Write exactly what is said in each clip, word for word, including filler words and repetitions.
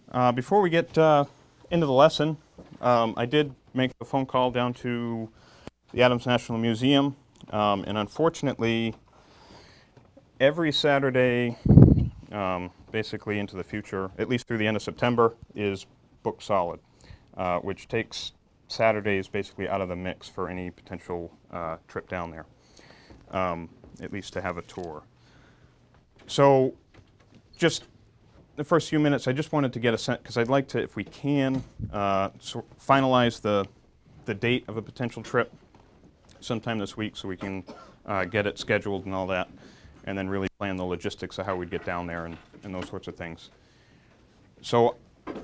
Uh, before we get uh, into the lesson, um, I did make a phone call down to the Adams National Museum, um, and unfortunately, every Saturday, um, basically into the future, at least through the end of September, is booked solid, uh, which takes Saturdays basically out of the mix for any potential uh, trip down there, um, at least to have a tour. So, just the first few minutes, I just wanted to get a sense, because I'd like to, if we can, uh, so finalize the the date of a potential trip sometime this week, so we can uh, get it scheduled and all that, and then really plan the logistics of how we'd get down there and, and those sorts of things. So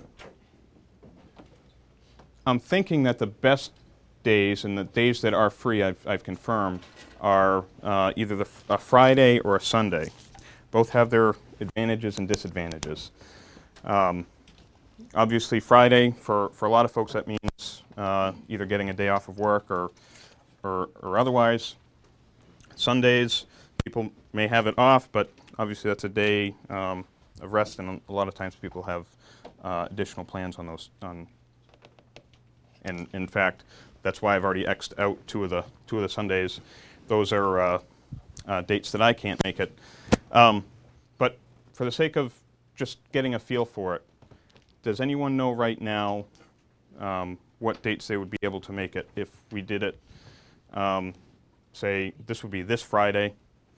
I'm thinking that the best days, and the days that are free, I've, I've confirmed, are uh, either the, a Friday or a Sunday. Both have their advantages and disadvantages. Um, obviously, Friday, for, for a lot of folks, that means uh, either getting a day off of work or, or, or otherwise. Sundays, people may have it off, but obviously that's a day um, of rest, and a lot of times people have uh, additional plans on those. On, and in fact, that's why I've already X'd out two of the two of the Sundays. Those are uh, uh, dates that I can't make it. Um, but for the sake of just getting a feel for it, does anyone know right now um, what dates they would be able to make it if we did it, um, say, this would be this Friday?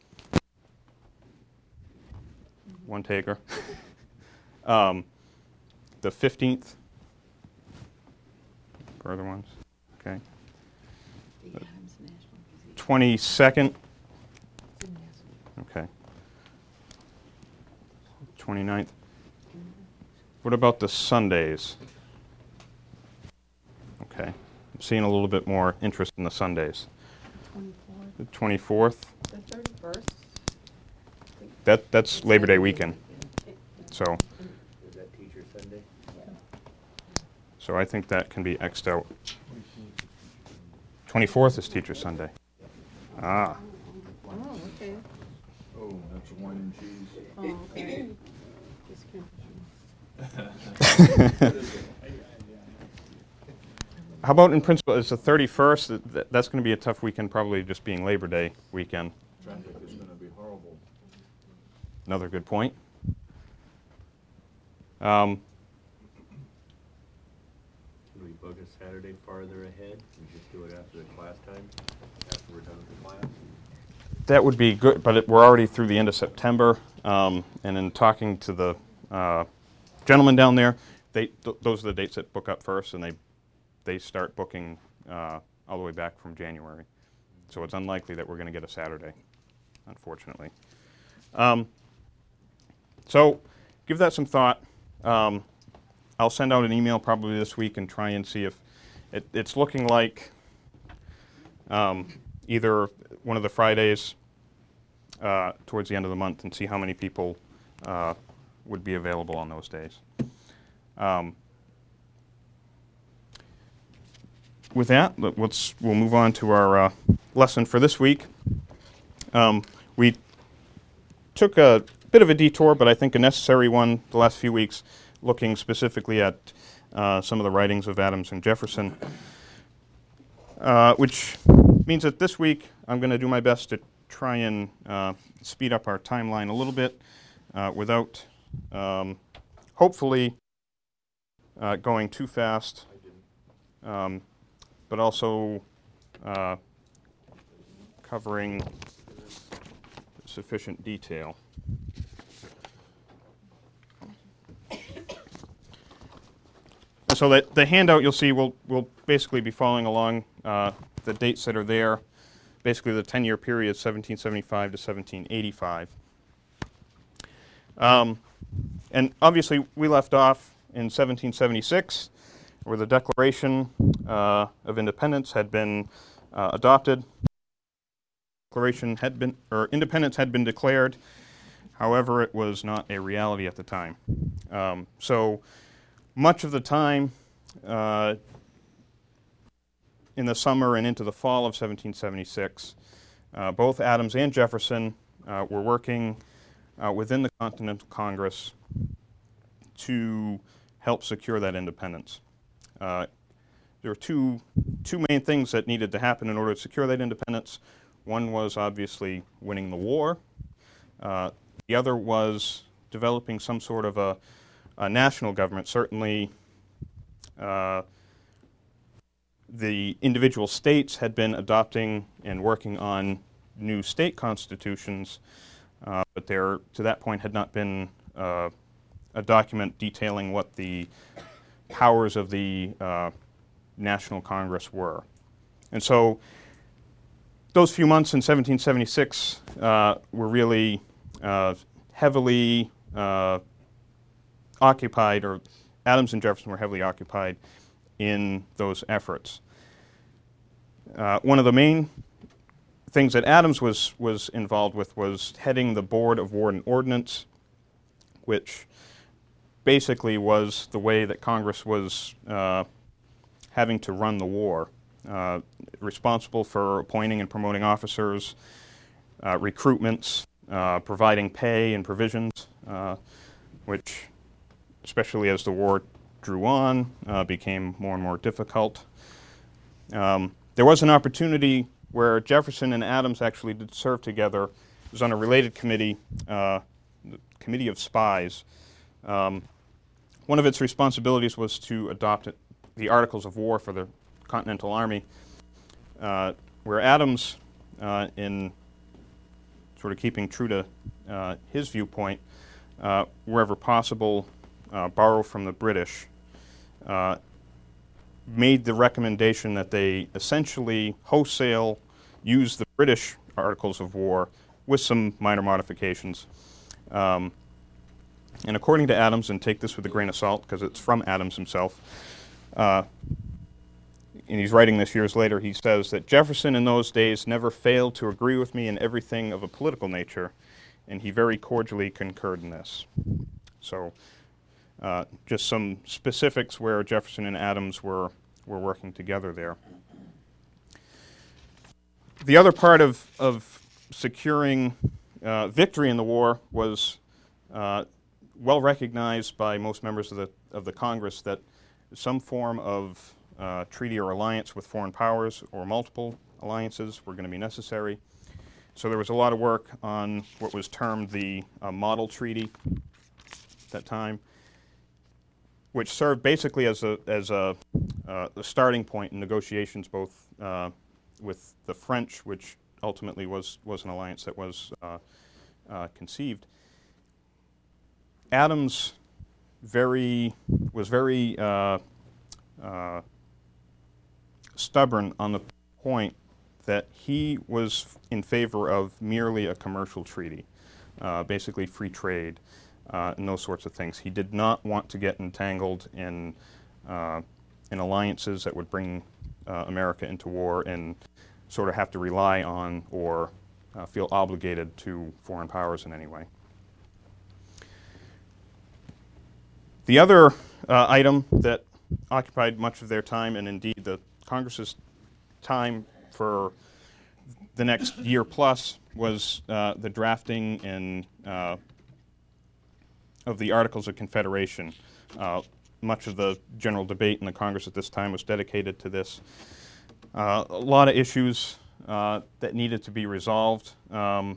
One taker. um, the fifteenth? Further ones? Okay. The Adams National Museum. twenty-second? Okay. twenty-ninth. What about the Sundays? Okay. I'm seeing a little bit more interest in the Sundays. twenty-fourth. The twenty-fourth? The thirty-first. That, that's Labor Day weekend. So, Is that Teacher Sunday? so I think that can be X'd out. twenty-fourth is Teacher Sunday. Ah. Oh, okay. Oh, that's a wine and cheese. Oh, okay. Just confused. How about in principle, it's the thirty-first, Th- that's going to be a tough weekend, probably just being Labor Day weekend. Traffic is gonna be horrible. Another good point. Um, Can we book a Saturday farther ahead and just do it after the class time, after we're done with the class? That would be good, but it, we're already through the end of September, um, and in talking to the uh, gentlemen down there, they th- those are the dates that book up first, and they they start booking uh, all the way back from January. So it's unlikely that we're going to get a Saturday, unfortunately. Um, so give that some thought. Um, I'll send out an email probably this week and try and see if it, it's looking like um, either one of the Fridays uh, towards the end of the month, and see how many people uh, would be available on those days. Um, with that, let- let's we'll move on to our uh, lesson for this week. Um, we took a bit of a detour, but I think a necessary one the last few weeks, looking specifically at uh, some of the writings of Adams and Jefferson, uh, which means that this week I'm going to do my best to try and uh, speed up our timeline a little bit uh, without um, hopefully uh, going too fast, um, but also uh, covering sufficient detail. So that the handout you'll see will will basically be following along uh, the dates that are there, basically the ten-year period, seventeen seventy-five to seventeen eighty-five. Um, and obviously, we left off in seventeen seventy-six, where the Declaration uh, of Independence had been uh, adopted. Declaration had been, or independence had been declared. However, it was not a reality at the time. Um, so. Much of the time uh, in the summer and into the fall of seventeen seventy-six, uh, both Adams and Jefferson uh, were working uh, within the Continental Congress to help secure that independence. Uh, there were two, two main things that needed to happen in order to secure that independence. One was obviously winning the war. Uh, the other was developing some sort of a, a national government. Certainly, uh, the individual states had been adopting and working on new state constitutions, uh, but there, to that point, had not been uh, a document detailing what the powers of the uh, National Congress were. And so those few months in seventeen seventy-six uh, were really uh, heavily uh, occupied, or Adams and Jefferson were heavily occupied in those efforts. Uh, one of the main things that Adams was, was involved with was heading the Board of War and Ordnance, which basically was the way that Congress was uh, having to run the war, uh, responsible for appointing and promoting officers, uh, recruitments, uh, providing pay and provisions, uh, which, especially as the war drew on, uh, became more and more difficult. Um, there was an opportunity where Jefferson and Adams actually did serve together. It was on a related committee, uh, the Committee of Spies. Um, one of its responsibilities was to adopt it, the Articles of War for the Continental Army, uh, where Adams, uh, in sort of keeping true to uh, his viewpoint, uh, wherever possible, uh, borrow from the British, uh, made the recommendation that they essentially wholesale use the British Articles of War with some minor modifications. Um, and according to Adams, and take this with a grain of salt because it's from Adams himself, uh, and he's writing this years later, he says that Jefferson in those days never failed to agree with me in everything of a political nature, and he very cordially concurred in this. So uh, just some specifics where Jefferson and Adams were, were working together there. The other part of, of securing uh, victory in the war was uh, well recognized by most members of the, of the Congress that some form of uh, treaty or alliance with foreign powers or multiple alliances were going to be necessary. So there was a lot of work on what was termed the uh, Model Treaty at that time, which served basically as a, as a, uh, a starting point in negotiations both uh, with the French, which ultimately was, was an alliance that was uh, uh, conceived. Adams very, was very uh, uh, stubborn on the point that he was in favor of merely a commercial treaty, uh, basically free trade uh, and those sorts of things. He did not want to get entangled in, uh, in alliances that would bring uh, America into war and sort of have to rely on or uh, feel obligated to foreign powers in any way. The other uh, item that occupied much of their time, and indeed the Congress's time for the next year plus, was uh, the drafting and uh, of the Articles of Confederation. Uh, much of the general debate in the Congress at this time was dedicated to this. Uh, a lot of issues uh, that needed to be resolved, um,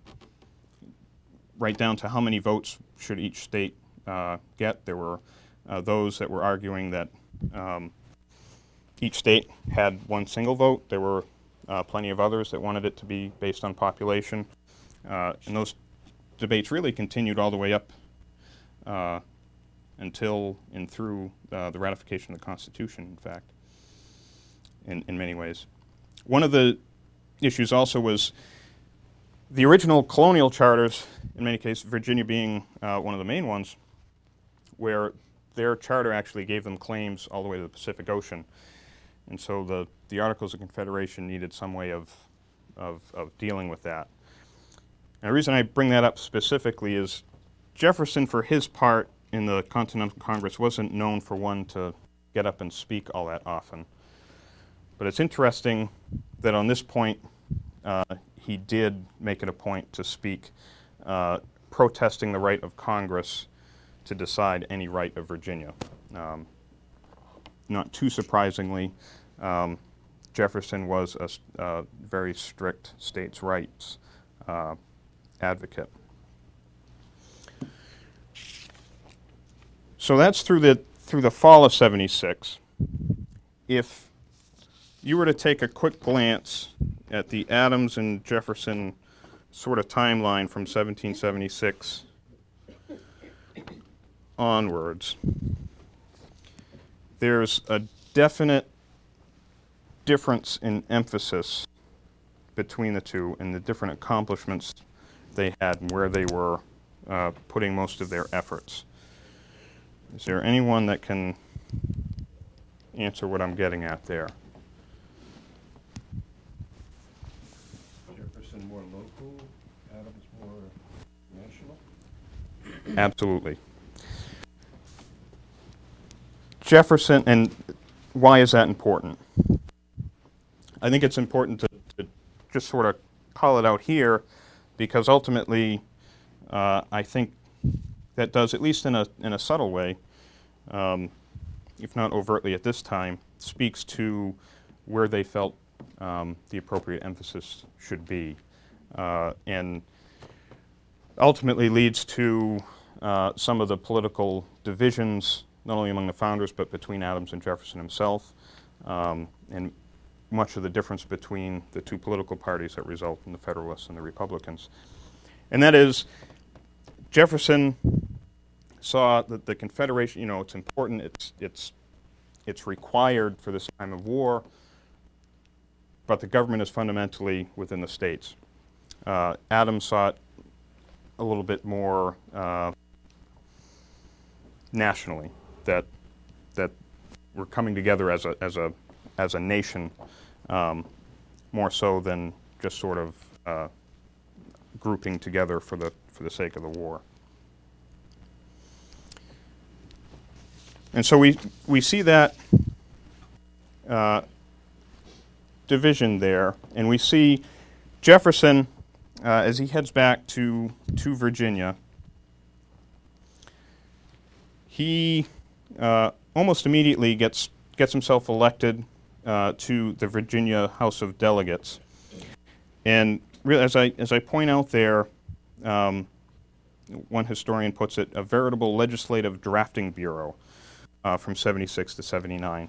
right down to how many votes should each state uh, get. There were uh, those that were arguing that um, each state had one single vote. There were uh, plenty of others that wanted it to be based on population. Uh, and those debates really continued all the way up uh, until and through uh, the ratification of the Constitution, in fact, in, in many ways. One of the issues also was the original colonial charters, in many cases, Virginia being uh, one of the main ones, where their charter actually gave them claims all the way to the Pacific Ocean. And so the, the Articles of Confederation needed some way of, of, of dealing with that. And the reason I bring that up specifically is Jefferson, for his part in the Continental Congress, wasn't known for one to get up and speak all that often. But it's interesting that on this point, uh, he did make it a point to speak, uh, protesting the right of Congress to decide any right of Virginia. Um, not too surprisingly, um, Jefferson was a s- uh, very strict states' rights uh, advocate. So that's through the through the fall of seventy-six. If you were to take a quick glance at the Adams and Jefferson sort of timeline from seventeen seventy-six onwards, there's a definite difference in emphasis between the two and the different accomplishments they had and where they were uh, putting most of their efforts. Is there anyone that can answer what I'm getting at there? Jefferson more local, Adams more national? Absolutely. Jefferson, and why is that important? I think it's important to, to just sort of call it out here because ultimately uh, I think that does, at least in a, in a subtle way, um, if not overtly at this time, speaks to where they felt um, the appropriate emphasis should be. Uh, and ultimately leads to uh, some of the political divisions, not only among the founders, but between Adams and Jefferson himself, um, and much of the difference between the two political parties that result in the Federalists and the Republicans. And that is, Jefferson saw that the Confederation, you know, it's important, it's, it's, it's required for this time of war, but the government is fundamentally within the states. Uh, Adams saw it a little bit more uh, nationally, that that we're coming together as a as a as a nation, um, more so than just sort of uh, grouping together for the for the sake of the war. And so we we see that uh, division there, and we see Jefferson uh, as he heads back to to Virginia. He uh, almost immediately gets gets himself elected uh, to the Virginia House of Delegates, and really, as I as I point out there, um, one historian puts it, a veritable legislative drafting bureau uh, from seventy-six to seventy-nine.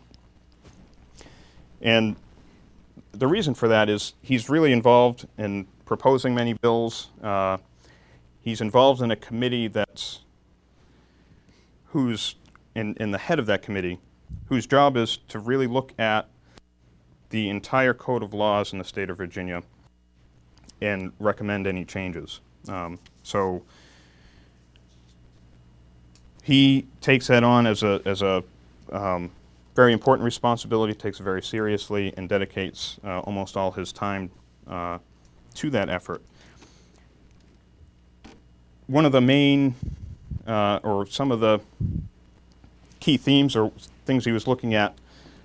And the reason for that is he's really involved in proposing many bills. Uh, he's involved in a committee that's who's in, in the head of that committee, whose job is to really look at the entire code of laws in the state of Virginia and recommend any changes. Um, so he takes that on as a as a um, very important responsibility, takes it very seriously, and dedicates uh, almost all his time uh, to that effort. One of the main, uh, or some of the key themes or things he was looking at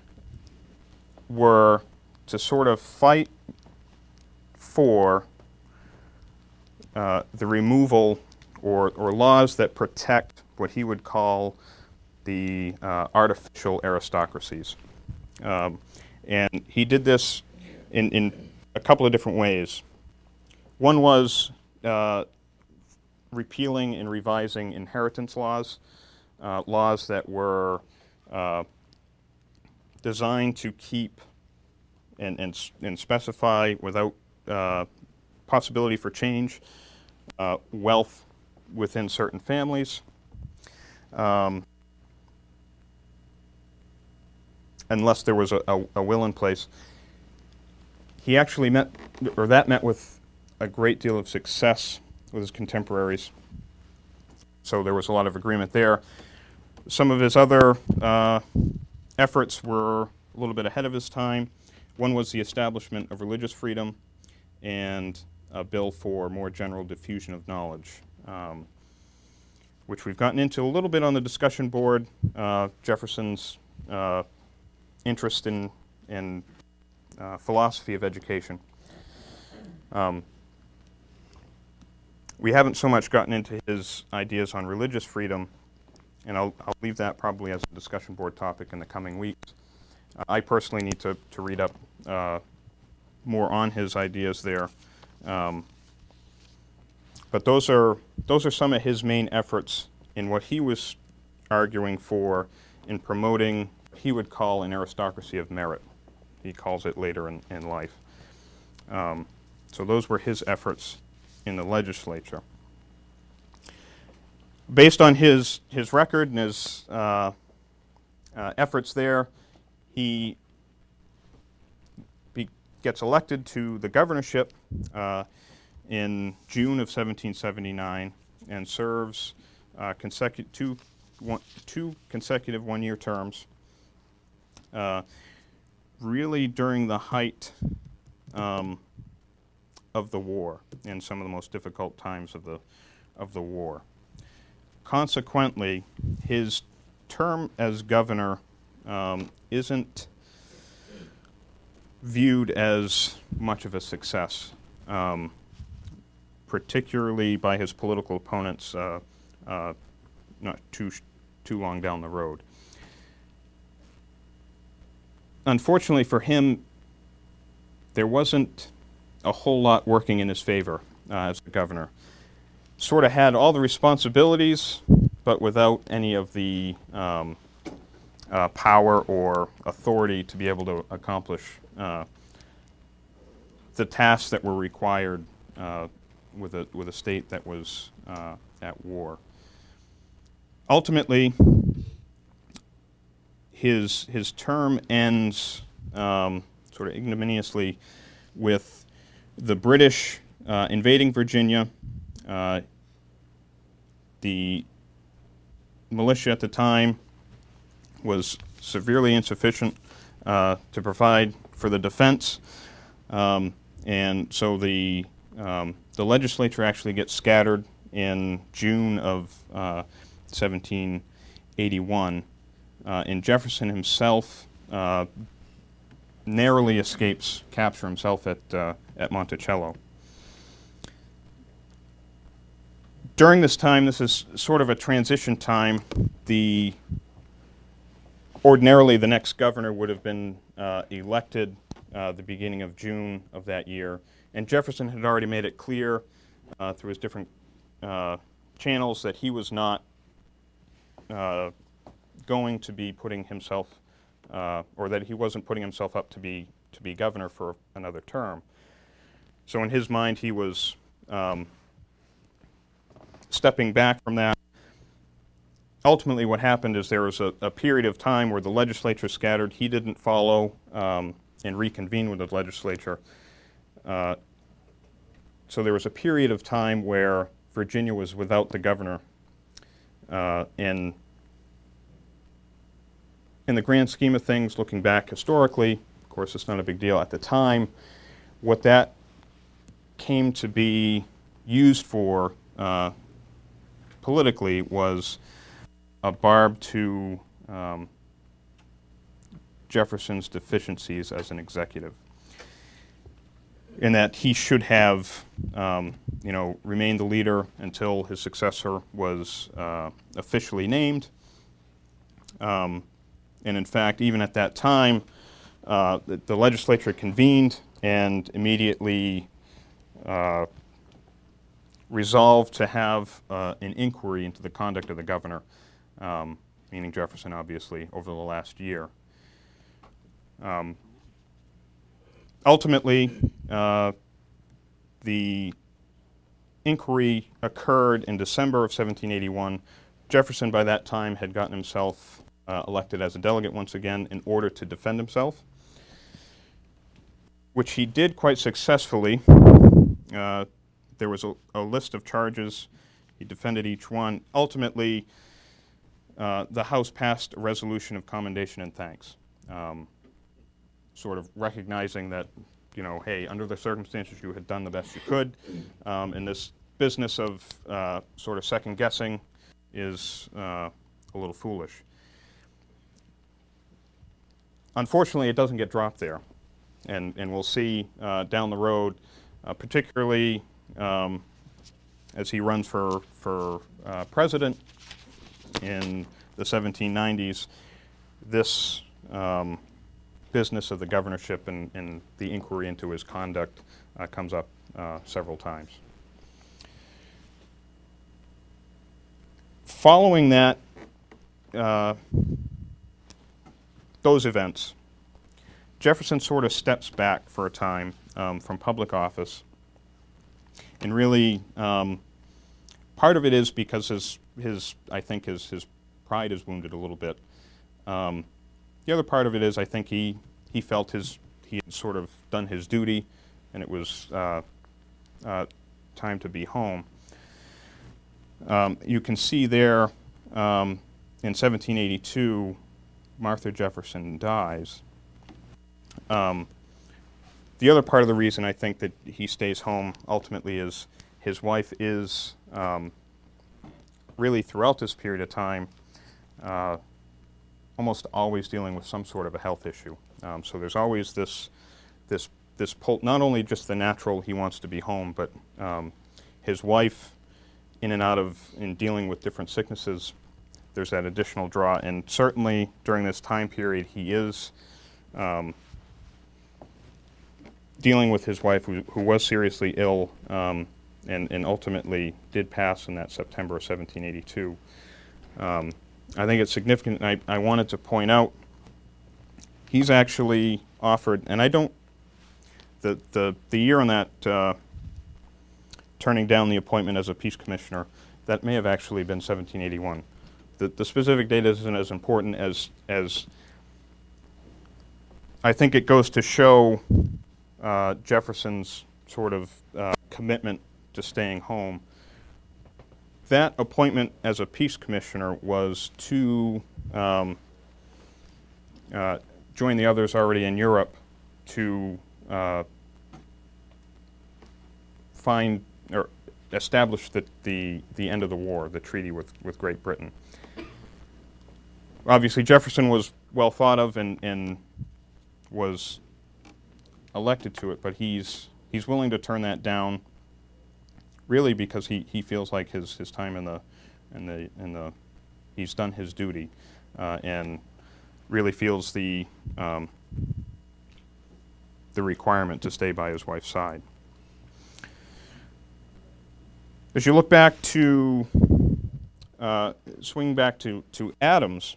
were to sort of fight for uh, the removal or, or laws that protect what he would call the uh, artificial aristocracies. Um, and he did this in, in a couple of different ways. One was uh, repealing and revising inheritance laws, uh, laws that were uh, designed to keep and, and, and specify without uh, possibility for change uh, wealth within certain families. Um, unless there was a, a, a will in place. He actually met, or that met with a great deal of success with his contemporaries. So there was a lot of agreement there. Some of his other uh, efforts were a little bit ahead of his time. One was the establishment of religious freedom and a bill for more general diffusion of knowledge, um, which we've gotten into a little bit on the discussion board. Uh, Jefferson's uh, interest in, in uh, philosophy of education. Um, we haven't so much gotten into his ideas on religious freedom, and I'll, I'll leave that probably as a discussion board topic in the coming weeks. Uh, I personally need to, to read up uh, more on his ideas there. Um, but those are, those are some of his main efforts in what he was arguing for in promoting what he would call an aristocracy of merit. He calls it later in, in life. Um, so those were his efforts in the legislature. Based on his, his record and his uh, uh, efforts there, he be, gets elected to the governorship uh, in June of seventeen seventy-nine and serves uh, consecu- two, one, two consecutive one-year terms, uh, really during the height um, of the war and some of the most difficult times of the, of the war. Consequently, his term as governor um, isn't viewed as much of a success, um, particularly by his political opponents uh, uh, not too, sh- too long down the road. Unfortunately for him, there wasn't a whole lot working in his favor uh, as a governor. Sort of had all the responsibilities, but without any of the um, uh, power or authority to be able to accomplish uh, the tasks that were required uh, with a with a state that was uh, at war. Ultimately, his his term ends um, sort of ignominiously with the British uh, invading Virginia. Uh, the militia at the time was severely insufficient uh, to provide for the defense, um, and so the um, the legislature actually gets scattered in June of uh, seventeen eighty-one, uh, and Jefferson himself uh, narrowly escapes capture himself at uh, at Monticello. During this time, this is sort of a transition time. The ordinarily the next governor would have been uh, elected uh, the beginning of June of that year, and Jefferson had already made it clear uh, through his different uh, channels that he was not uh, going to be putting himself, uh, or that he wasn't putting himself up to be to be governor for another term. So in his mind, he was um, stepping back from that. Ultimately, what happened is there was a, a period of time where the legislature scattered. He didn't follow um, and reconvene with the legislature. Uh, so there was a period of time where Virginia was without the governor. Uh, and in the grand scheme of things, looking back historically, of course, it's not a big deal at the time. What that came to be used for uh, politically was a barb to um, Jefferson's deficiencies as an executive, in that he should have, um, you know, remained the leader until his successor was uh, officially named. Um, and in fact, even at that time, uh, the, the legislature convened and immediately uh, resolved to have uh, an inquiry into the conduct of the governor, um, meaning Jefferson, obviously, over the last year. Um, ultimately, uh, the inquiry occurred in December of seventeen eighty-one. Jefferson, by that time, had gotten himself uh, elected as a delegate once again in order to defend himself, which he did quite successfully. Uh, there was a, a list of charges. He defended each one. Ultimately, uh, the House passed a resolution of commendation and thanks, um, sort of recognizing that, you know, hey, under the circumstances, you had done the best you could. Um, and this business of uh, sort of second guessing is uh, a little foolish. Unfortunately, it doesn't get dropped there. And, and we'll see uh, down the road, uh, particularly um, as he runs for, for uh, president, in the seventeen nineties, this um, business of the governorship and, and the inquiry into his conduct uh, comes up uh, several times. Following that, uh, those events, Jefferson sort of steps back for a time um, from public office, and really, um, part of it is because his, his I think his, his pride is wounded a little bit. Um, the other part of it is I think he, he felt his, he had sort of done his duty, and it was uh, uh, time to be home. Um, you can see there, um, in seventeen eighty-two, Martha Jefferson dies. Um, the other part of the reason I think that he stays home ultimately is his wife is um, really throughout this period of time uh, almost always dealing with some sort of a health issue. Um, so there's always this this this pull, not only just the natural he wants to be home, but um, his wife in and out of in dealing with different sicknesses. There's that additional draw, and certainly during this time period he is um, dealing with his wife who, who was seriously ill um, and, and ultimately did pass in that September of seventeen eighty-two. Um, I think it's significant. I, I wanted to point out he's actually offered, and I don't, the, the, the year on that uh, turning down the appointment as a peace commissioner, that may have actually been seventeen eighty-one. The, the specific date isn't as important as, as I think it goes to show uh, Jefferson's sort of uh, commitment to staying home. That appointment as a peace commissioner was to um, uh, join the others already in Europe to uh, find or establish the, the, the end of the war, the treaty with, with Great Britain. Obviously, Jefferson was well thought of and, and was elected to it, but he's, he's willing to turn that down really because he, he feels like his, his time in the, in the, in the, he's done his duty uh, and really feels the, um, the requirement to stay by his wife's side. As you look back to, uh, swing back to, to Adams,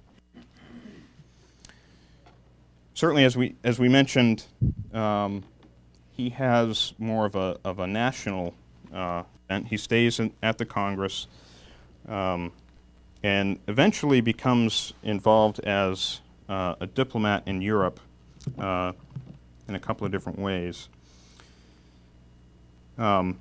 certainly as we, as we mentioned, um, he has more of a, of a national uh, event. He stays in, at the Congress um, and eventually becomes involved as uh, a diplomat in Europe uh, in a couple of different ways. Um,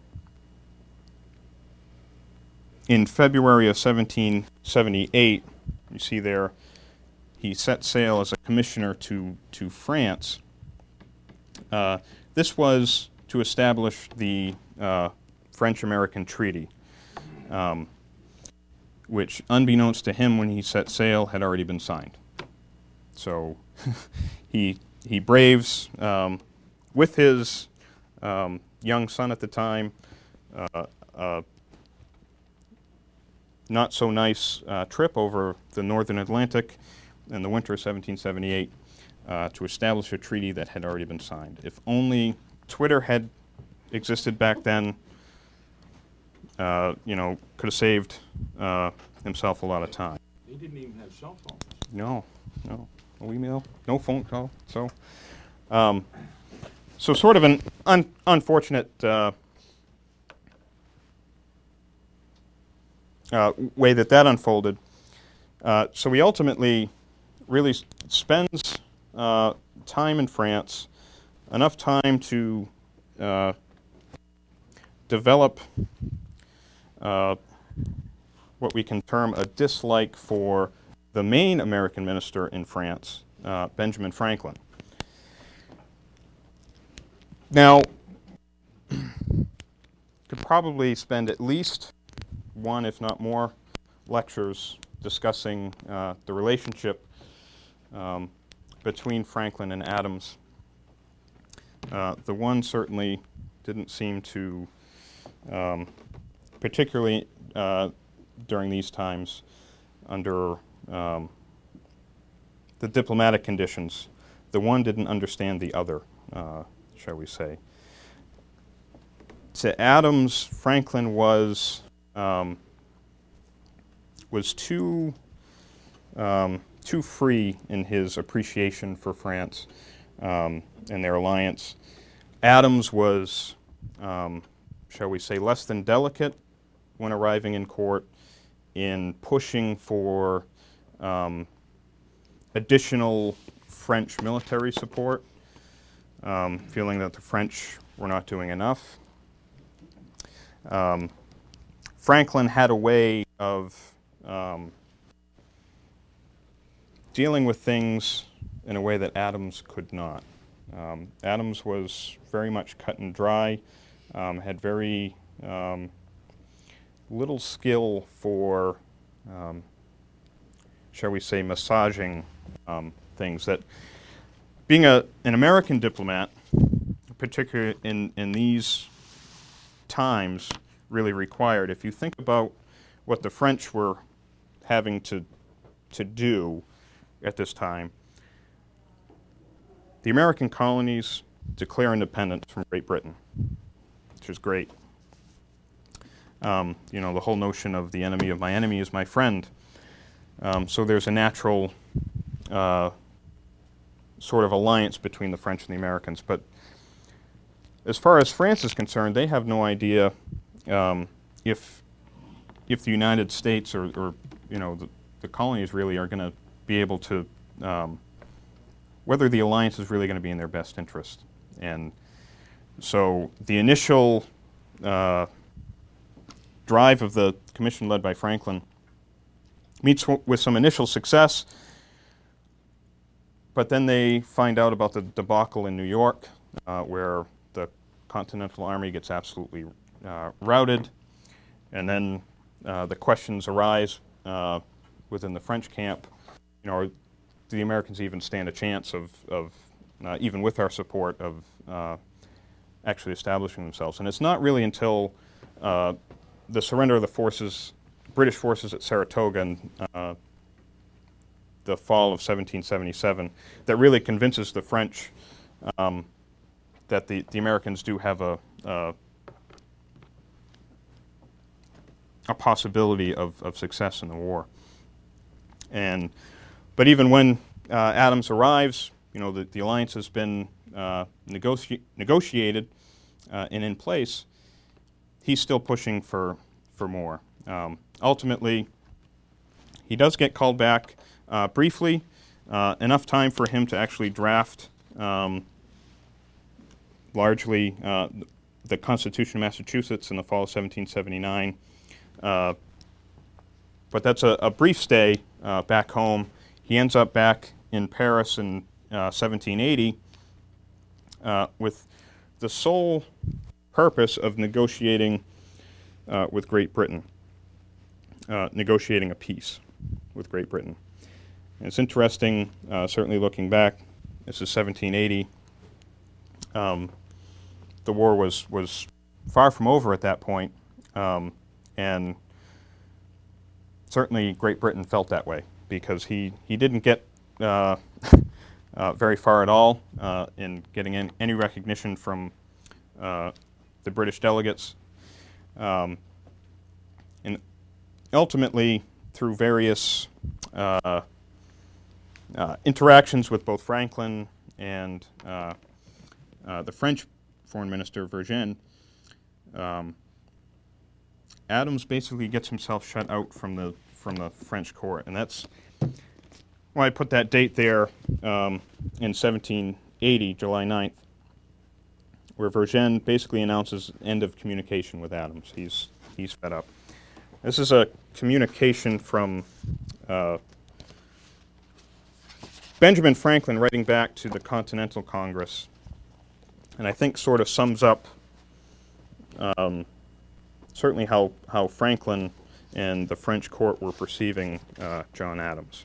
In February of seventeen seventy-eight, you see there, he set sail as a commissioner to, to France. Uh, this was to establish the uh, French-American Treaty, um, which, unbeknownst to him when he set sail, had already been signed. So he, he braves, um, with his um, young son at the time, uh, uh, not so nice uh, trip over the northern Atlantic in the winter of seventeen seventy-eight uh, to establish a treaty that had already been signed. If only Twitter had existed back then, uh, you know, could have saved uh, himself a lot of time. They didn't even have cell phones. No, no, no email, no phone call. So, um, so sort of an un unfortunate uh, Uh, way that that unfolded. Uh, so he ultimately really s spends uh, time in France, enough time to uh, develop uh, what we can term a dislike for the main American minister in France, uh, Benjamin Franklin. Now, could probably spend at least one, if not more, lectures discussing uh, the relationship um, between Franklin and Adams. Uh, the one certainly didn't seem to, um, particularly uh, during these times, under um, the diplomatic conditions, the one didn't understand the other, uh, shall we say. To Adams, Franklin was um, was too um, too free in his appreciation for France um, and their alliance. Adams was, um, shall we say, less than delicate when arriving in court in pushing for um, additional French military support, um, feeling that the French were not doing enough. Um, Franklin had a way of um, dealing with things in a way that Adams could not. Um, Adams was very much cut and dry, um, had very um, little skill for, um, shall we say, massaging um, things that, being a, an American diplomat, particularly in, in these times, really required. If you think about what the French were having to, to do at this time, the American colonies declare independence from Great Britain, which is great. Um, you know, the whole notion of the enemy of my enemy is my friend. Um, so there's a natural uh, sort of alliance between the French and the Americans. But as far as France is concerned, they have no idea um, if if the United States or, or you know the, the colonies really are going to be able to um, whether the alliance is really going to be in their best interest. And so the initial uh, drive of the commission led by Franklin meets w- with some initial success, but then they find out about the debacle in New York, uh, where the Continental Army gets absolutely uh, routed, and then uh, the questions arise uh, within the French camp, you know, are the Americans even stand a chance of, of uh, even with our support, of uh, actually establishing themselves? And it's not really until uh, the surrender of the forces, British forces at Saratoga in uh, the fall of seventeen seventy-seven, that really convinces the French um, that the, the Americans do have a, a, a possibility of, of success in the war. And But even when uh, Adams arrives, you know, the, the alliance has been uh, negoti- negotiated uh, and in place, he's still pushing for, for more. Um, ultimately, he does get called back uh, briefly, uh, enough time for him to actually draft um, largely uh, the Constitution of Massachusetts in the fall of seventeen seventy-nine. Uh, but that's a, a brief stay uh, back home. He ends up back in Paris in uh, seventeen eighty uh, with the sole purpose of negotiating uh, with Great Britain, uh, negotiating a peace with Great Britain. And it's interesting, uh, certainly looking back, this is seventeen eighty. Um, the war was, was far from over at that point, um, and certainly Great Britain felt that way, because he, he didn't get uh, uh, very far at all uh, in getting in any recognition from uh, the British delegates. Um, and ultimately, through various uh, uh, interactions with both Franklin and uh, uh, the French Foreign Minister, Vergennes, um, Adams basically gets himself shut out from the from the French court, and that's why I put that date there um, in seventeen eighty, July ninth, where Vergennes basically announces end of communication with Adams. He's he's fed up. This is a communication from uh, Benjamin Franklin writing back to the Continental Congress, and I think sort of sums up um, certainly how, how Franklin and the French court were perceiving uh, John Adams.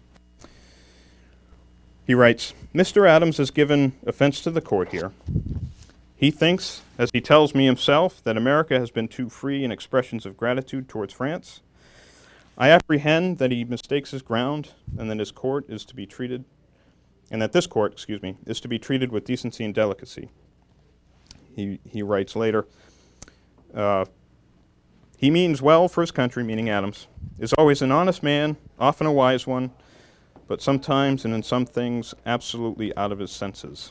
He writes, "Mister Adams has given offense to the court here. He thinks, as he tells me himself, that America has been too free in expressions of gratitude towards France. I apprehend that he mistakes his ground, and that his court is to be treated, and that this court, excuse me, is to be treated with decency and delicacy. He, he writes later, uh, he means well for his country, meaning Adams, is always an honest man, often a wise one, but sometimes and in some things absolutely out of his senses.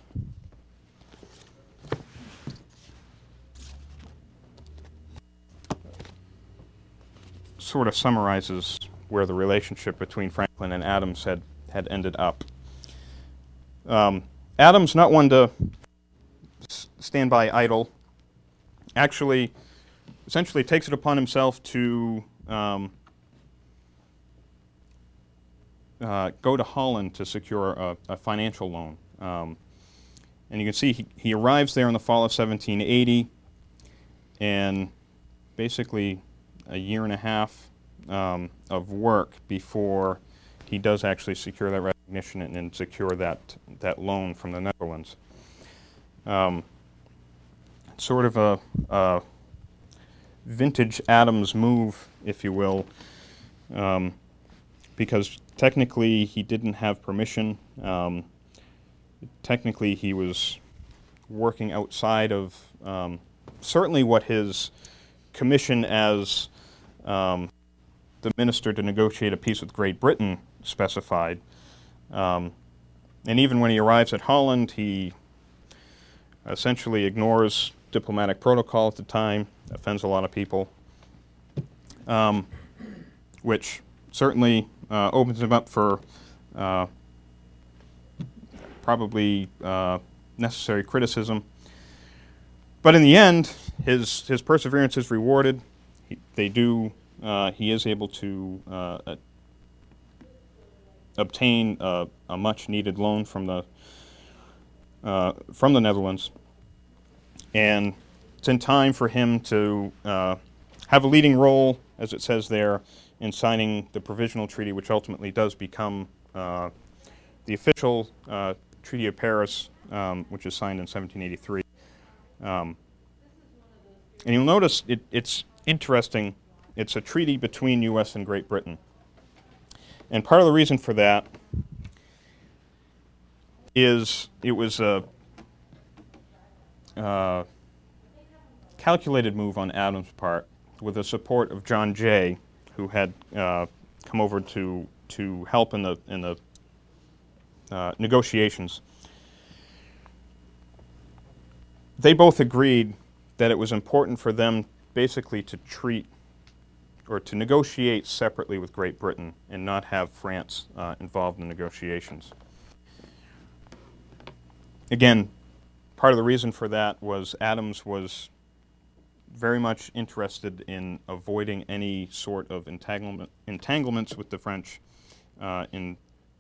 Sort of summarizes where the relationship between Franklin and Adams had, had ended up. Um, Adams, not one to s- stand by idle, actually essentially takes it upon himself to um, uh, go to Holland to secure a, a financial loan. Um, and you can see he, he arrives there in the fall of seventeen eighty, and basically a year and a half um, of work before he does actually secure that recognition and, and secure that that loan from the Netherlands. Um, sort of a, a vintage Adams move, if you will, um, because technically he didn't have permission. Um, technically he was working outside of um, certainly what his commission as um, the minister to negotiate a peace with Great Britain specified. Um, and even when he arrives at Holland, he essentially ignores diplomatic protocol at the time, offends a lot of people, um, which certainly uh, opens him up for uh, probably uh, necessary criticism. But in the end, his his perseverance is rewarded. He, they do. Uh, he is able to uh, uh, obtain a, a much-needed loan from the uh, from the Netherlands, and it's in time for him to uh, have a leading role, as it says there, in signing the provisional treaty, which ultimately does become uh, the official uh, Treaty of Paris, um, which is signed in seventeen eighty-three. Um, and you'll notice it, it's interesting. It's a treaty between U S and Great Britain. And part of the reason for that is it was a uh, calculated move on Adams' part with the support of John Jay, who had uh, come over to to help in the in the uh, negotiations. They both agreed that it was important for them basically to treat or to negotiate separately with Great Britain and not have France uh, involved in the negotiations. Again, part of the reason for that was Adams was very much interested in avoiding any sort of entanglement, entanglements with the French, uh, in,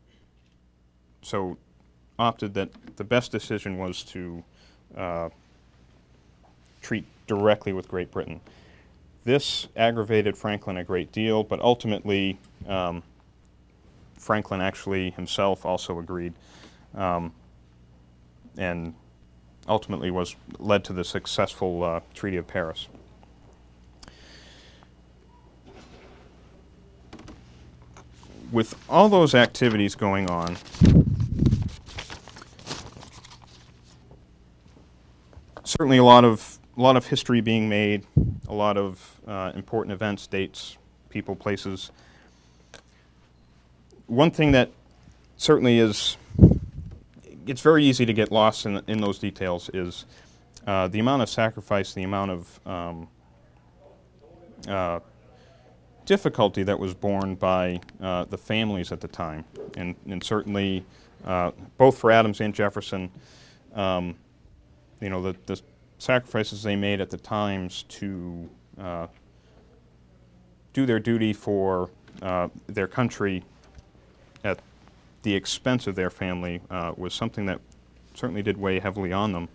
so opted that the best decision was to uh, treat directly with Great Britain. This aggravated Franklin a great deal, but ultimately um, Franklin actually himself also agreed, um, and ultimately was led to the successful uh, Treaty of Paris. With all those activities going on, certainly a lot of a lot of history being made, a lot of uh, important events, dates, people, places. One thing that certainly is, it's very easy to get lost in, in those details is uh, the amount of sacrifice, the amount of um, uh, difficulty that was borne by uh, the families at the time. And, and certainly, uh, both for Adams and Jefferson, um, you know, the, the sacrifices they made at the times to uh, do their duty for uh, their country at the expense of their family uh, was something that certainly did weigh heavily on them.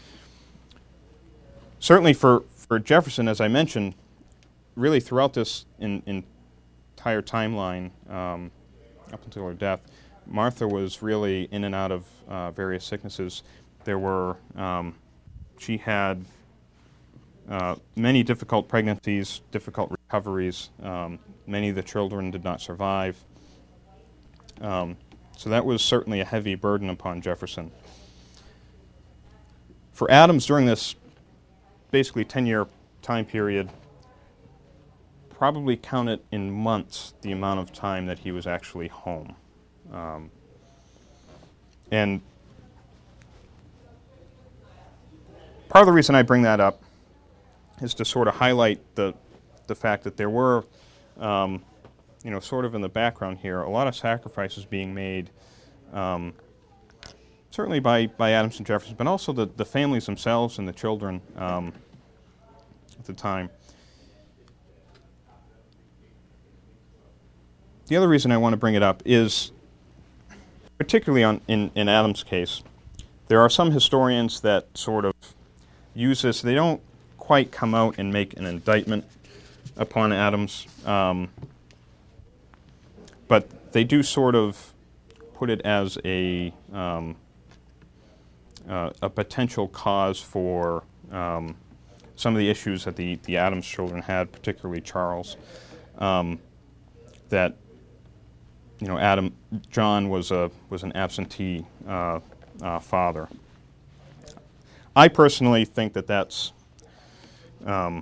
Certainly for, for Jefferson, as I mentioned, really throughout this in, in entire timeline um, up until her death, Martha was really in and out of uh, various sicknesses. There were um, She had uh, many difficult pregnancies, difficult recoveries. Um, many of the children did not survive. Um, so that was certainly a heavy burden upon Jefferson. For Adams, during this basically ten-year time period, probably counted in months the amount of time that he was actually home. Um, and part of the reason I bring that up is to sort of highlight the, the fact that there were, um, you know, sort of in the background here, a lot of sacrifices being made, um, certainly by, by Adams and Jefferson, but also the, the families themselves and the children um, at the time. The other reason I want to bring it up is, particularly on, in, in Adams' case, there are some historians that sort of use this. They don't quite come out and make an indictment upon Adams, um, but they do sort of put it as a, um, uh, a potential cause for um, some of the issues that the, the Adams children had, particularly Charles, um, that you know, Adam, John was a was an absentee uh, uh, father. I personally think that that's um,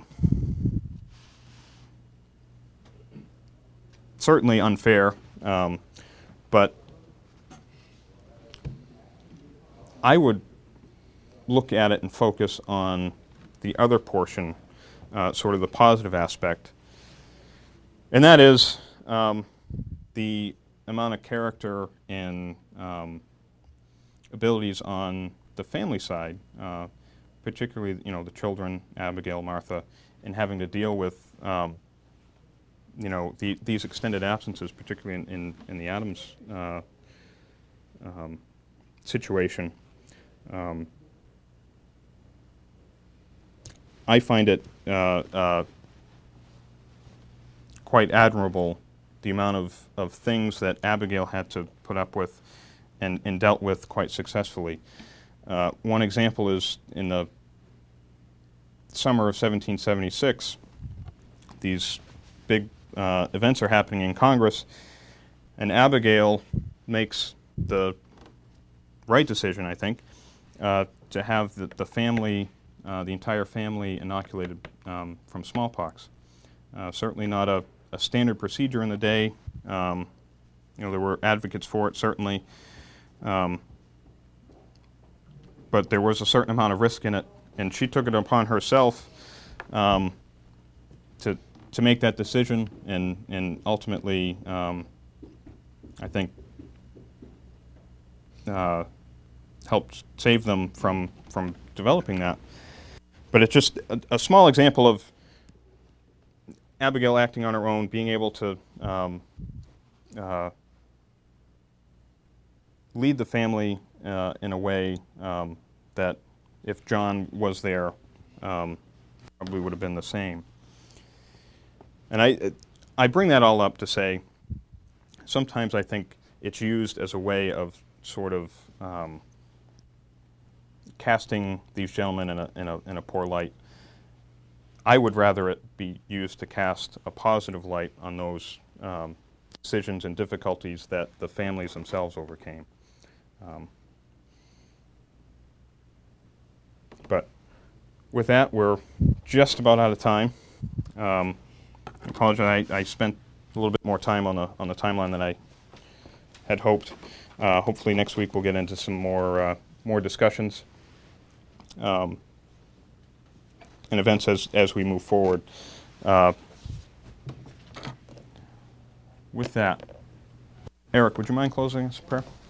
certainly unfair, um, but I would look at it and focus on the other portion, uh, sort of the positive aspect, and that is um, the amount of character and um, abilities on the family side, uh, particularly you know the children, Abigail, Martha, and having to deal with um, you know the, these extended absences, particularly in, in, in the Adams uh, um, situation. Um, I find it uh, uh, quite admirable the amount of, of things that Abigail had to put up with and, and dealt with quite successfully. Uh, one example is in the summer of seventeen seventy-six, these big uh, events are happening in Congress, and Abigail makes the right decision, I think, uh, to have the, the family, uh, the entire family inoculated um, from smallpox. Uh, certainly not a a standard procedure in the day. Um, you know, there were advocates for it, certainly. Um, but there was a certain amount of risk in it, and she took it upon herself um, to to make that decision, and, and ultimately, um, I think, uh, helped save them from, from developing that. But it's just a, a small example of Abigail acting on her own, being able to um, uh, lead the family uh, in a way um, that if John was there, um, probably would have been the same. And I, I bring that all up to say, sometimes I think it's used as a way of sort of um, casting these gentlemen in a, in a, in a poor light. I would rather it be used to cast a positive light on those um, decisions and difficulties that the families themselves overcame. Um, but with that, we're just about out of time. Um, I apologize. I, I spent a little bit more time on the on the timeline than I had hoped. Uh, hopefully, next week we'll get into some more uh, more discussions. Um, and events as, as we move forward. Uh, with that, Eric, would you mind closing us in prayer?